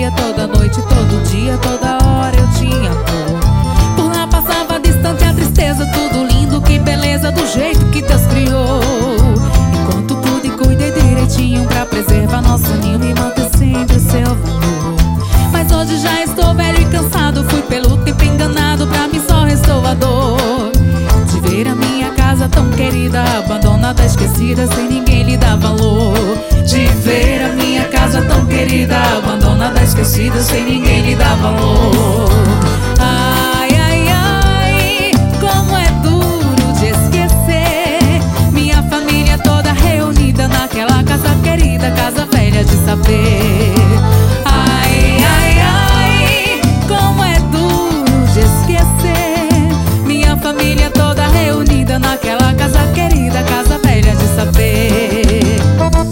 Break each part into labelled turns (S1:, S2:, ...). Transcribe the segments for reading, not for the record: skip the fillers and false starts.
S1: alegria, toda noite, todo dia, toda hora eu tinha amor. Por lá passava distante a tristeza, tudo lindo, que beleza, do jeito que Deus criou. Enquanto pude, cuidei direitinho pra preservar nosso ninho e manter sempre o seu valor. Mas hoje já estou velho e cansado, fui pelo tempo enganado, pra mim só restou a dor de ver a minha casa tão querida, abandonada, esquecida, sem ninguém lhe dar valor. De ver a minha casa tão querida, abandonada, esquecida, sem ninguém lhe dar valor. Ai, ai, ai, como é duro de esquecer minha família toda reunida naquela casa querida, casa velha de saber. Ai, ai, ai, como é duro de esquecer minha família toda reunida naquela casa querida, casa velha de saber.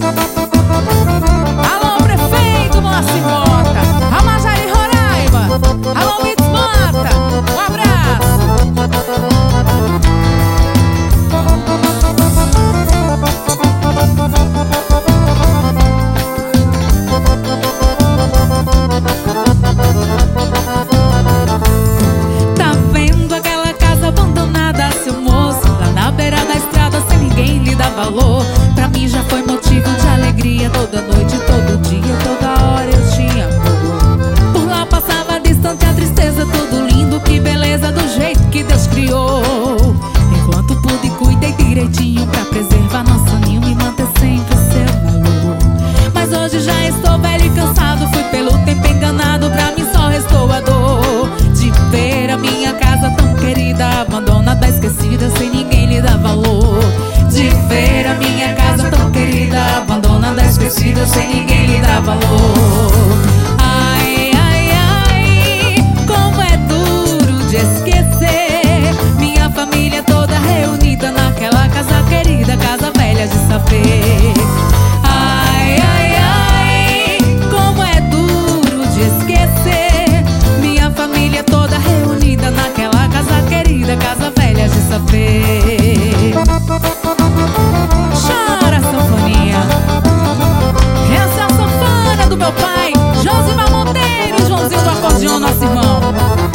S1: Alô, prefeito Moacir Mota, Amajari, Roraima. Alô, Mitz Mota, um abraço. Tá vendo aquela casa abandonada, seu moço, lá na beira da estrada, sem ninguém lhe dar valor? Pra mim já foi motivo de alegria, toda noite, todo dia, toda hora eu tinha amor. Por lá passava distante a tristeza, tudo lindo, que beleza, do jeito que Deus criou. Enquanto pude, cuidei direitinho pra preservar nosso ninho e manter sempre o seu valor. Mas hoje já estou velho e cansado, fui pelo tempo enganado, pra mim só restou a dor de ver a minha casa tão querida, abandonada, esquecida, sem ninguém lhe dar valor. De ver a minha casa tão querida, abandonada, esquecida, sem ninguém lhe dar valor. Ai, ai, ai, como é duro de esquecer minha família toda reunida naquela casa querida, casa velha de saber. Ai, ai, ai, como é duro de esquecer minha família toda reunida naquela casa querida, casa velha de saber. Chora, sanfoninha. Essa é a sanfona do meu pai, Josimar Monteiro, Joãozinho do acordeão, nosso irmão.